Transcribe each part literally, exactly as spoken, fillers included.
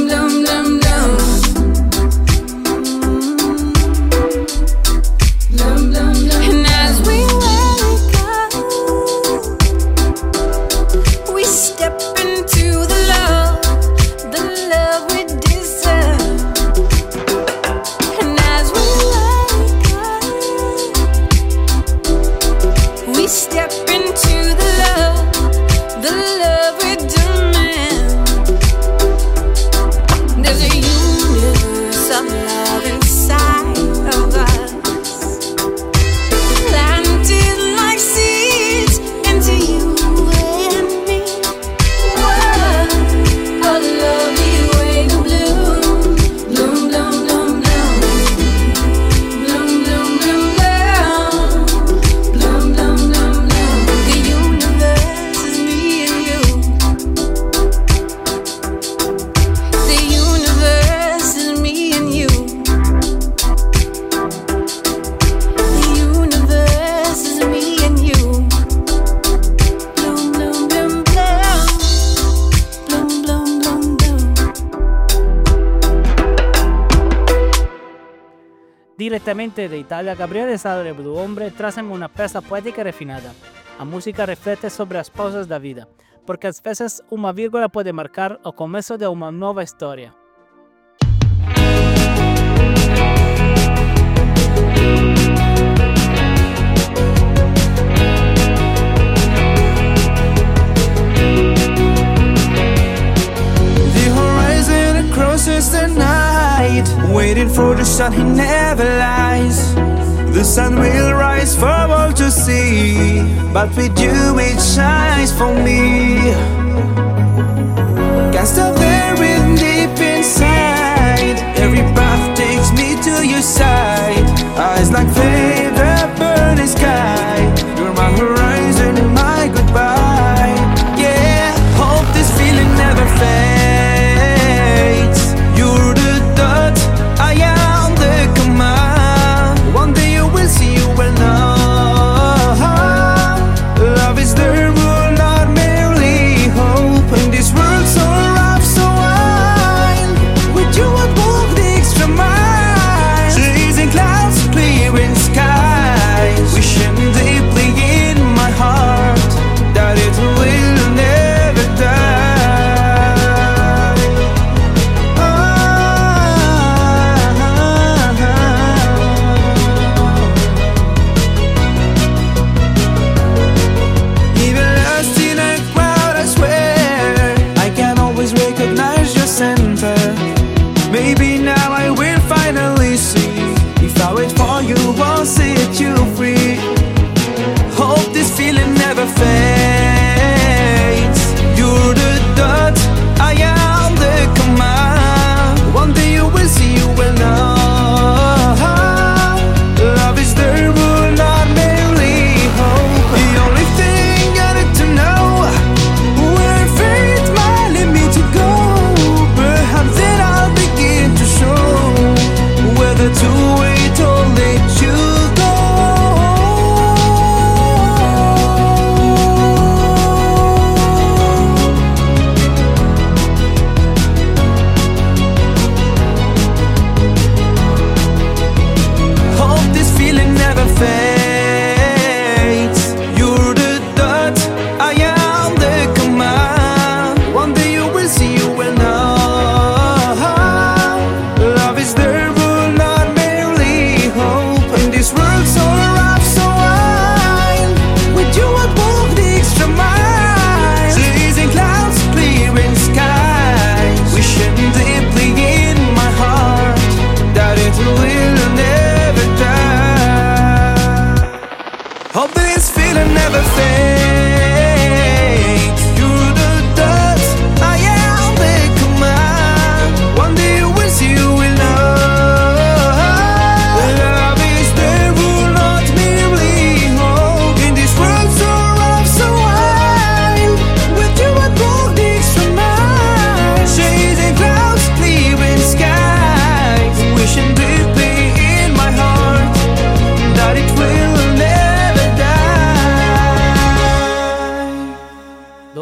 Direttamente da Italia, Gabriele Sadre Blue Hombre trazem una peça poética refinada. A música reflete sobre as pausas da vida, porque às vezes uma vírgula pode marcar o começo de uma nova história. Crosses the night, waiting for the sun, he never lies. The sun will rise for all to see, but with you it shines for me. Can't stop there in deep inside, every path takes me to your side. Eyes like flame that burn the sky, you're my horizon, my goodbye. Yeah, hope this feeling never fades. You're the dot, I am the command. One day you will see, you will know. Love is the rule, not merely hope. In this world so rough, so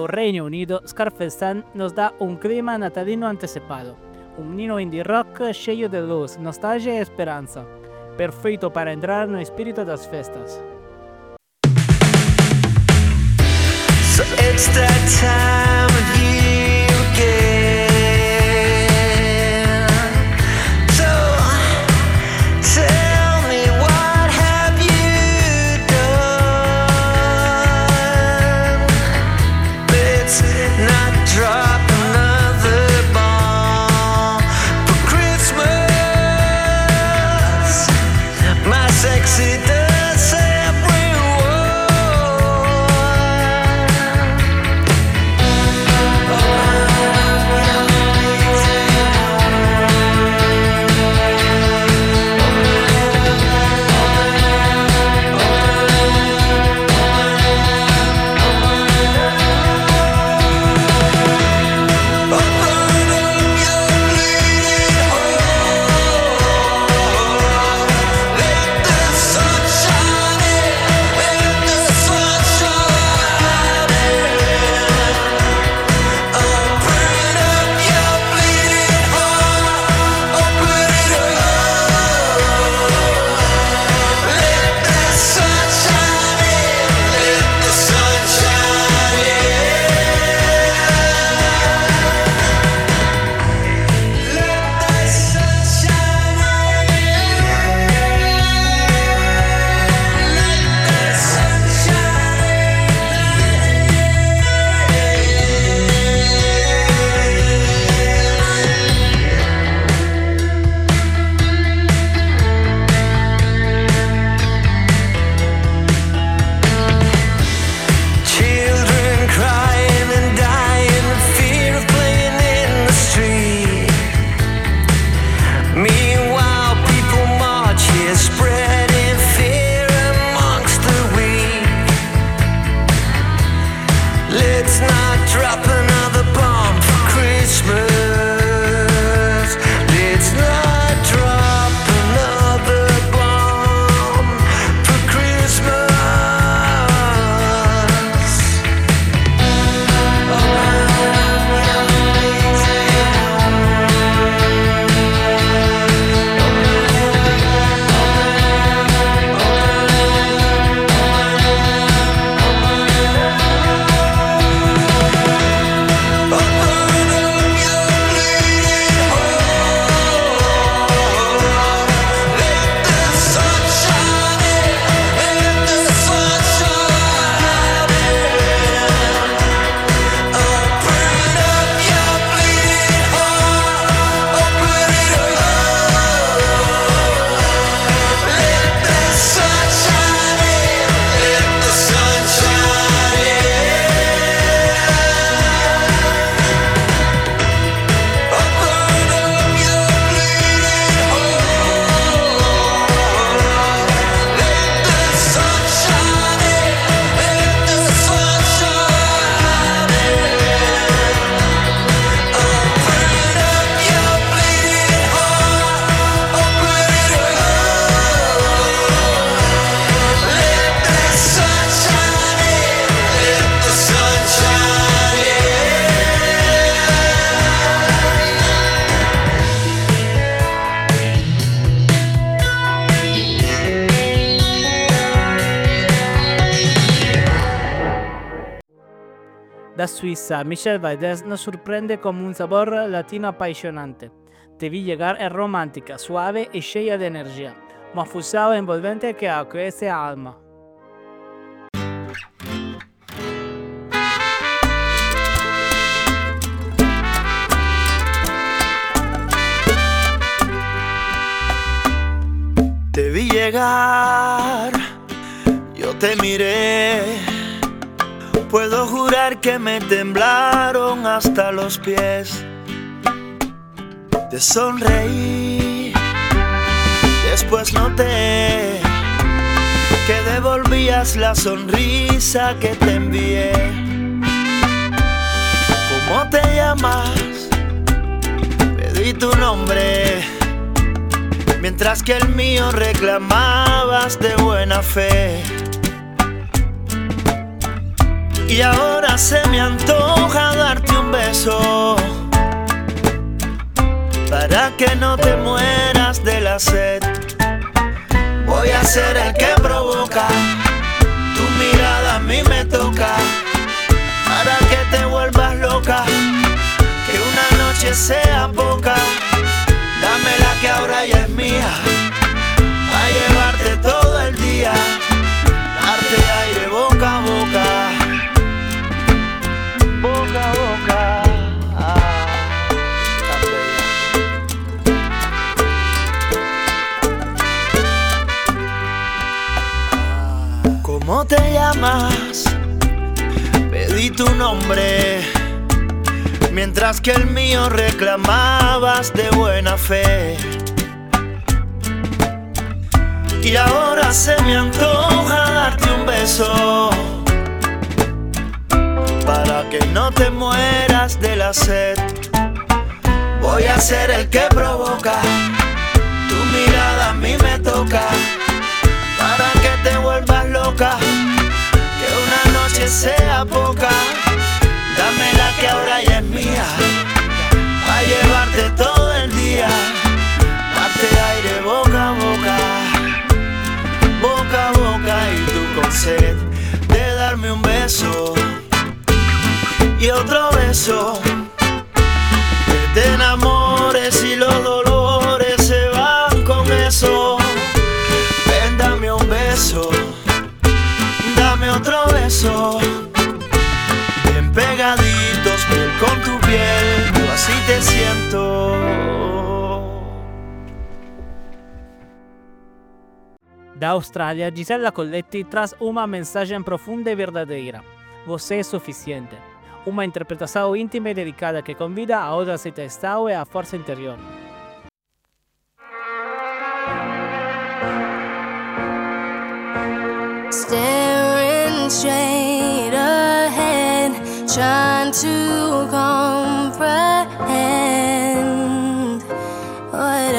Reino Unido, Scarface nos da un clima natalino anticipado. Un nino indie rock cheio de luz, nostalgia e speranza. Perfeito para entrar no espírito das festas. So it's that time of year again. So tell me, what have you done? Let's not drop another bomb for Christmas. My sexy does everyone. Da Suiza, Michel Valdés nos sorprende con un sabor latino apasionante. Te vi llegar es romántica, suave y llena de energía, más fusado e envolvente que aquece alma. Te vi llegar, yo te miré. Puedo jurar que me temblaron hasta los pies. Te sonreí, después noté que devolvías la sonrisa que te envié. ¿Cómo te llamas? Pedí tu nombre, mientras que el mío reclamabas de buena fe. Y ahora se me antoja darte un beso para que no te mueras de la sed. Voy a ser el que provoca, tu mirada a mí me toca, para que te vuelvas loca, que una noche sea poca. Dámela que ahora ya es mía, a llevarte todo el día, darte aire boca a boca, boca a boca. ¿Cómo te llamas? Pedí tu nombre, mientras que el mío reclamabas de buena fe. Y ahora se me antoja darte un beso para que no te mueras de la sed. Voy a ser el que provoca, tu mirada a mí me toca, para que te vuelvas loca, que una noche sea poca. Dámela que ahora ya es mía, a llevarte todo el día, darte aire boca a boca, boca a boca. Y tú con sed de darme un beso y otro beso, que te enamores y los dolores se van con eso. Ven, dame un beso, dame otro beso, bien pegaditos, piel con tu piel, yo así te siento. Da Australia, Gisella Colletti traz uma mensagem profunda e verdadeira. Você é suficiente. Uma interpretação íntima e dedicada que convida a outra aceitação e a força interior. Staring straight ahead, trying to comprehend what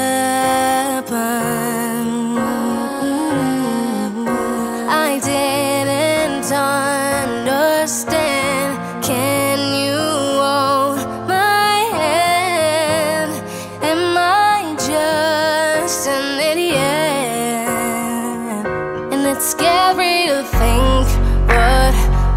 happened. I didn't understand. Can you hold my hand? Am I just an idiot? And it's scary to think what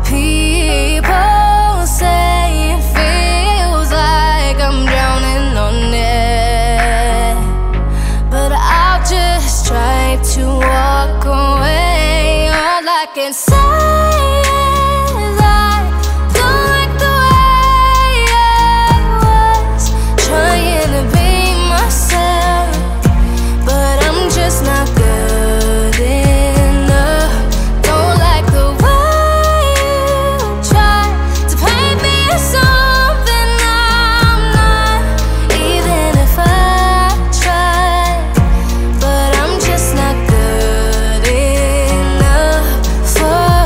people say. It feels like I'm drowning on it, but I'll just try to walk away. All I can say is I don't like the way I was trying to be myself, but I'm just not good enough. Don't like the way you try to paint me as something I'm not, even if I try. But I'm just not good enough for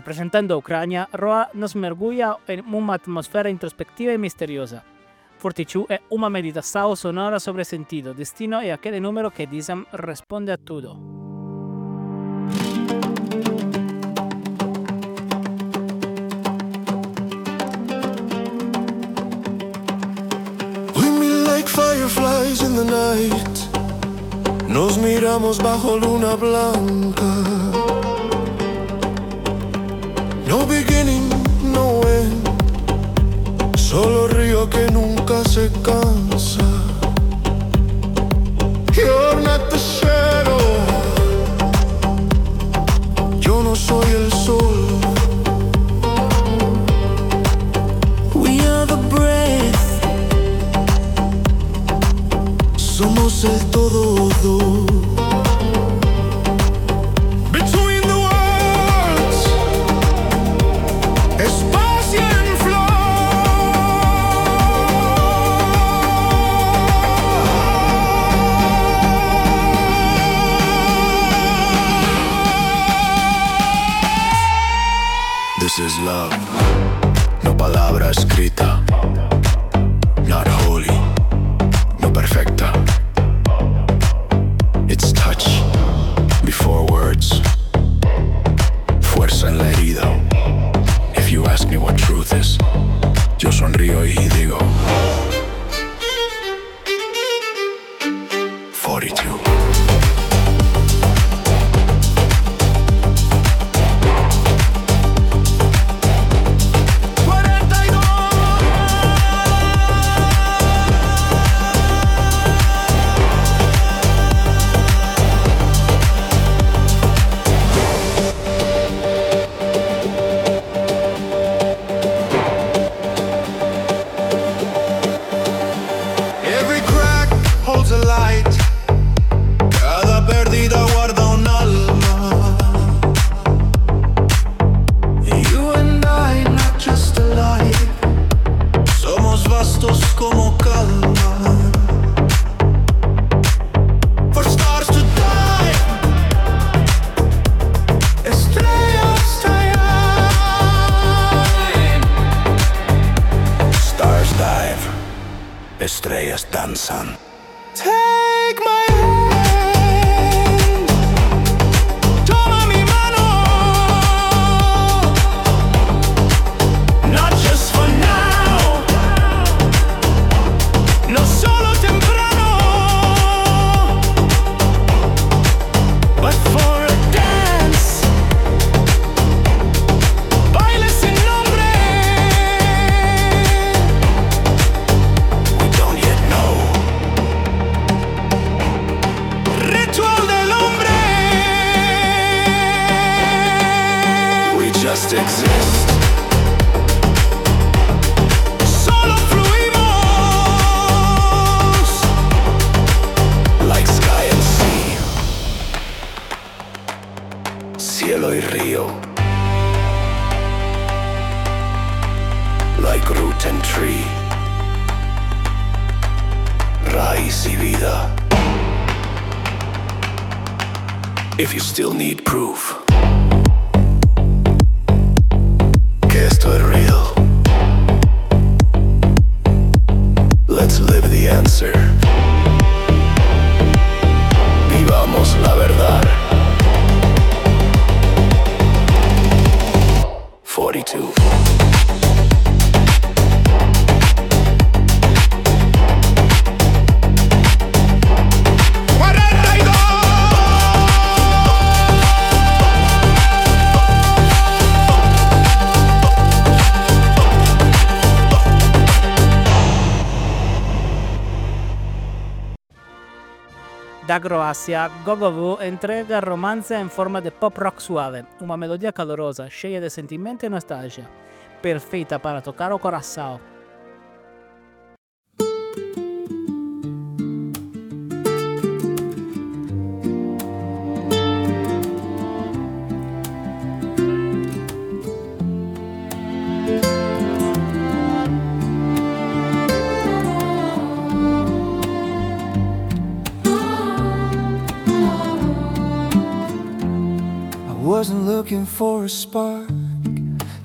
Representando a Ucrania, Roa nos merguglia in un'atmosfera introspettiva e misteriosa. Fortitude è una meditação sonora sobre sentido, destino e aquele número que dizem responde a tudo. We meet like fireflies in the night. Nos miramos bajo luna blanca. No beginning, no end. Solo río que nunca se cansa. You're not the shadow. Yo no soy el sol. We are the breath. Somos el todo. Between the worlds, espacio en flor. This is love, no palabra escrita, not holy, no perfecta. It's touch before words, fuerza en la herida. If you ask me what truth is, yo sonrío y digo forty-two. Estrellas danzan. Take my hand, toma mi mano. Not just for now, no solo temprano, but for a dance. Baile sin nombre. Just exist. Solo fluimos like sky and sea, cielo y río, like root and tree, raíz y vida. If you still need proof esto es real, let's live the answer. Vivamos la verdad. forty-two. Da Croazia, Gogovu entrega romance in forma di pop rock suave, una melodia calorosa, cheia de sentimento e nostalgia, perfeita para tocar o coração. Wasn't looking for a spark,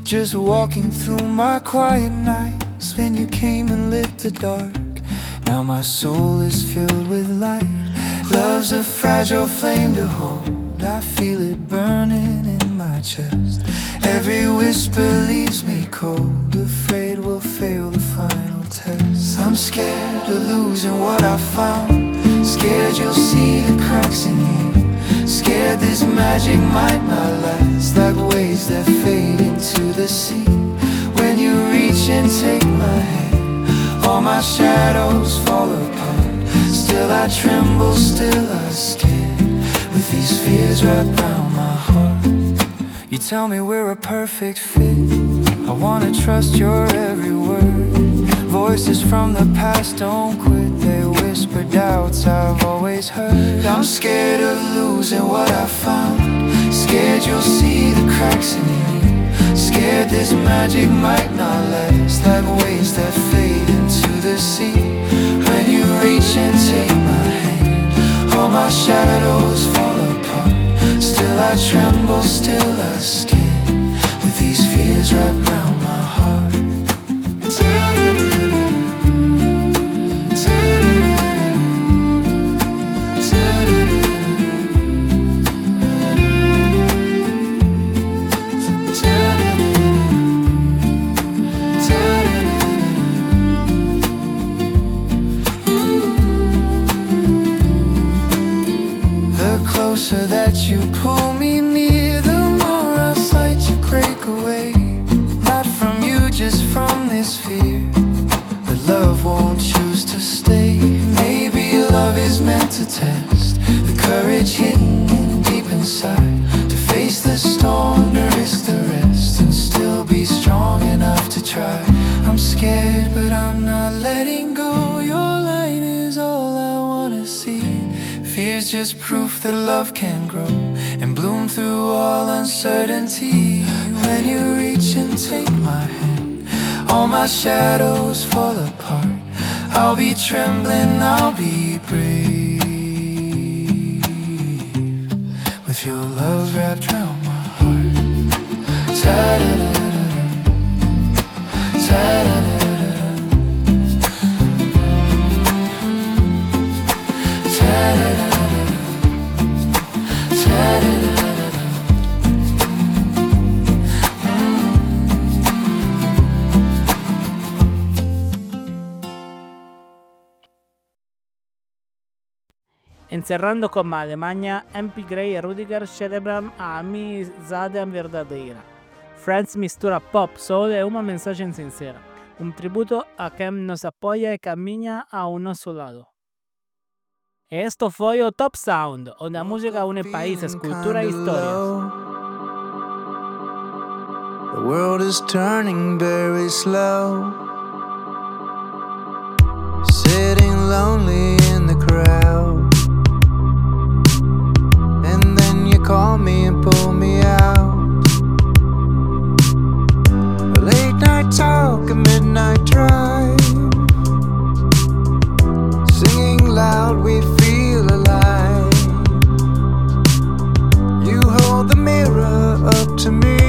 just walking through my quiet nights. Then you came and lit the dark. Now my soul is filled with light. Love's a fragile flame to hold. I feel it burning in my chest. Every whisper leaves me cold, afraid we'll fail the final test. I'm scared of losing what I found. Scared you'll see the cracks in you. Scared this magic might not last, like waves that fade into the sea. When you reach and take my hand, all my shadows fall apart. Still I tremble, still I stand, with these fears wrapped around my heart. You tell me we're a perfect fit. I wanna trust your every word. Voices from the past don't quit. They whisper doubts I've always heard. I'm scared of losing what I found. Scared you'll see the cracks in you. Scared this magic might not last, like waves that fade into the sea. When you reach and take my hand, all my shadows fall apart. Still I tremble, still I stand, with these fears wrapped around my heart. So that you pull me near, the more I fight to break away. Not from you, just from this fear that love won't choose to stay. Maybe love is meant to test the courage hidden deep inside, to face the storm, to risk the rest, and still be strong enough to try. I'm scared, but I'm not letting go. Your light is all I wanna see. Fear's just proof that love can grow and bloom through all uncertainty. When you reach and take my hand, all my shadows fall apart. I'll be trembling, I'll be brave, with your love wrapped around my heart. Ta-da-da-da-da, ta-da-da-da-da. Encerrando con Alemania, M P Gray e Rudiger celebran a amizade verdadeira. Friends mistura pop, soul e uma mensagem sincera. Um tributo a quem nos apoia e caminha a um nosso lado. Esto foi o Top Sound, onde a música une países, cultura e histórias. The world is turning very slow, sitting lonely in the crowd, and then you call me and pull me out. A late night talk, a midnight drive, singing loud, we feel alive. You hold the mirror up to me,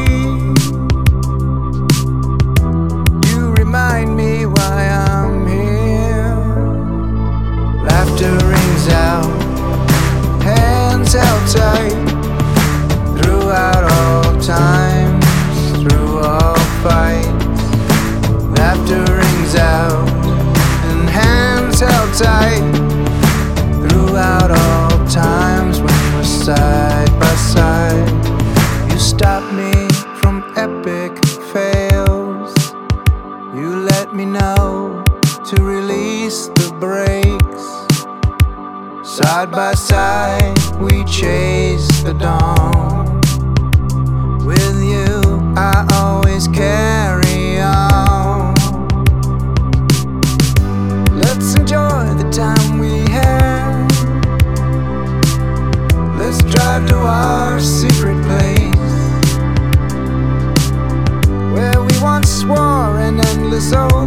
you remind me why I'm here. Laughter rings out, hands held tight, throughout all times, through all fights. Laughter rings out and hands held tight, throughout all times when we're side by side. You stop me from epic fails, you let me know to release the brakes. Side by side we chase the dawn. With you I always carry on. Let's enjoy the time we had. Let's drive to our secret place, where we once swore an endless oath.